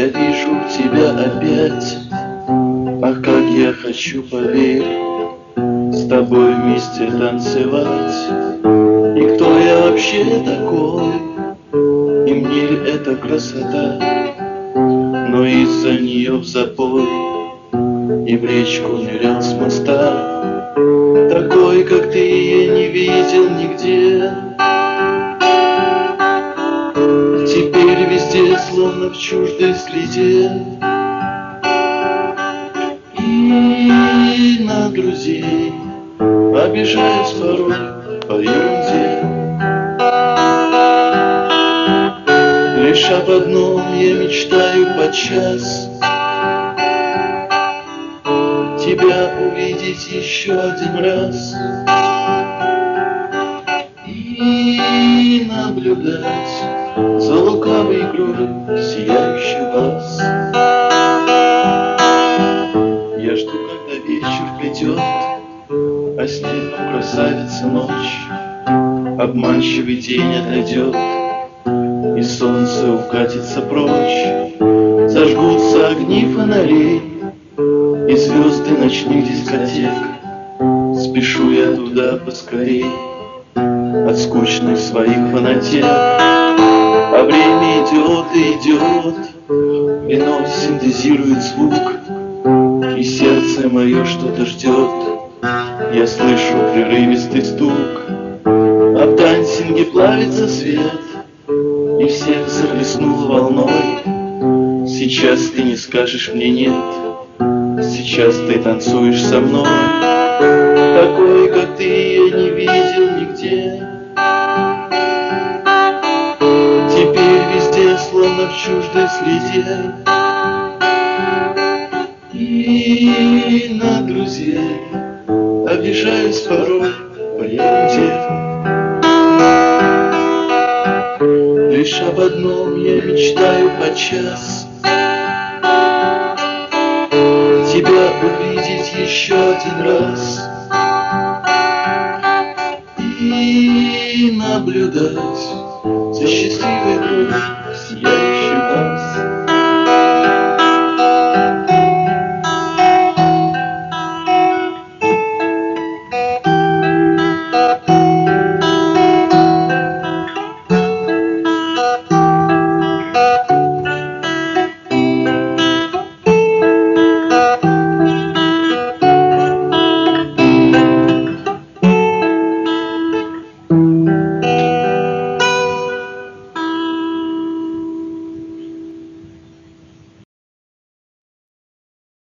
вижу тебя опять. Ах, как я хочу, поверь, с тобой вместе танцевать. И кто я вообще такой? И мне ли эта красота? Но из-за нее в запой и в речку нырял с моста. Такой, как ты, я не видел нигде. Теперь везде, словно в чуждой следе. И на друзей обижаюсь порой по ерунде. Лишь об одном я мечтаю подчас: тебя увидеть еще один раз и наблюдать за лукавой игрой сияющих глаз. Я жду, когда вечер придет, а с ним красавица ночь. Обманчивый день отойдет, и солнце укатится прочь. Зажгутся огни фонарей и звезды ночных дискотек. Спешу я туда поскорей от скучных своих фанатек. А время идет и идет, вино синтезирует звук, и сердце мое что-то ждет. Я слышу прерывистый стук, а в дансинге плавится свет, и всех захлестнул волной. Сейчас ты не скажешь мне нет, сейчас ты танцуешь со мной. Такой, как ты, я не видел нигде. Теперь везде, словно в чуждой следе. И на друзей обижаюсь порой по ерунде. Лишь об одном я мечтаю подчас: тебя увидеть еще один раз и наблюдать за счастливой игрой сияющих